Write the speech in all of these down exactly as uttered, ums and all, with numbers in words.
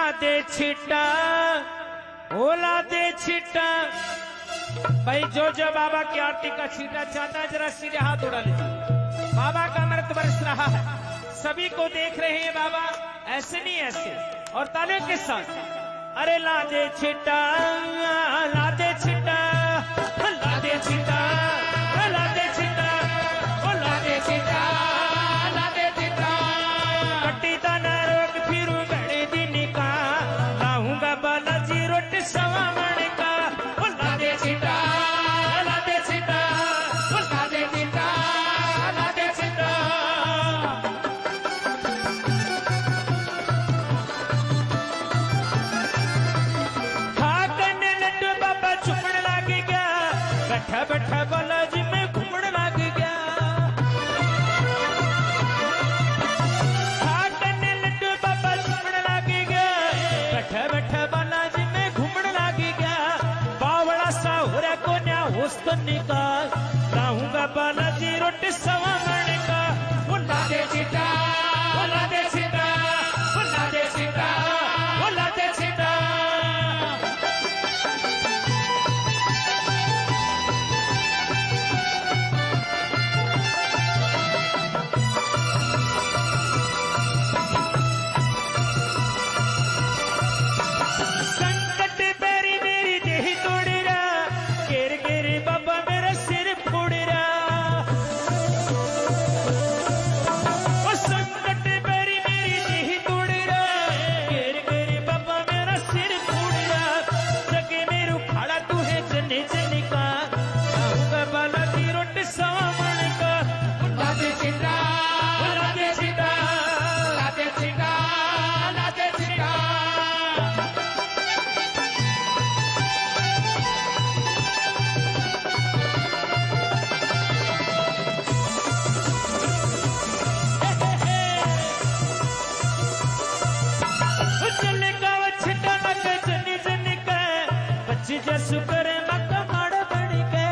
दे छिटा ओला दे छिटा। भाई जो जो बाबा की आरती का छीटा चाहता है जरा सीधे हाथ उड़ा लीजिए। बाबा का अमृत बरस रहा है, सभी को देख रहे हैं बाबा, ऐसे नहीं ऐसे, और तालियों के साथ। अरे ला दे छिटा ला दे छिटा ला दे छिटा ला दे छिटा ओ ला दे छिटा ला दे छिटा। कट्टी दाना रोक फिरू बड़े दिन का लाऊंगा बालाजी रोटी सवा मण का। ओ ला दे छिटा ला दे छिटा ओ ला दे छिटा ला दे छिटा। खाकन लड्डू बाबा चुपड़ लग गया, बैठा बैठा बालाजी में घूमने लग गया। खाकन लड्डू बाबा चुपड़ लग गया, बैठा बैठा बालाजी में घूमने लग गया। बावड़ा सा हो रहा को न्या होश तो निकाल लाऊंगा बालाजी रोटी सवा मण का। वो ला दे छिटा वो ला दे छिटा वो ला दे छिटा वो ला दे छिटा। संकट बेरी मेरी देह तोड़ रहा, गिर गिर बाबा मेरा सिर फोड़ रहा। ओ संकट बेरी मेरी देह तोड़ रहा, गिर गिर बाबा मेरा सिर फोड़ रहा। जगे मेरू खाड़ा तू है जने जने का लाऊंगा बालाजी रोटी सवा मण का। ओ ला दे छिटा ओ ला दे छिटा ला दे छिटा ला दे छिटा। चले का छिटा लग जनी जनी के बच्ची जसु करे मक माड़ बन के।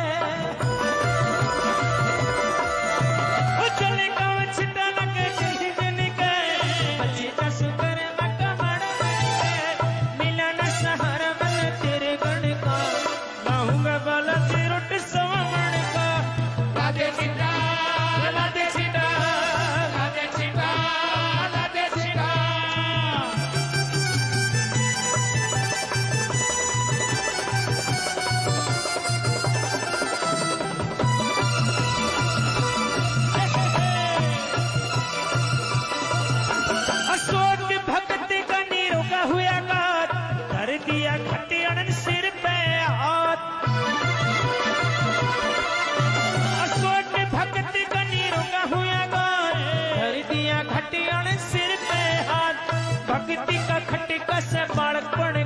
चले का छिटा लग जनी जनी के बच्ची जसु करे मक माड़ बन के। मिला न सहारा मन तेरे गण का लाऊंगा बालाजी रोटी सवा मण का। ला दे छिटा ला दे छिटा ला दे छिटा ला दे छिटा। अशोक भक्ति का नीरों का हुआ गात, कर दिया खट्टी अनन सिर पे हाथ। अशोक भक्ति का नीरों का हुआ गात, कर दिया खट्टी अनन सिर पे हाथ। भक्ति का खट्टी का से बालक पड़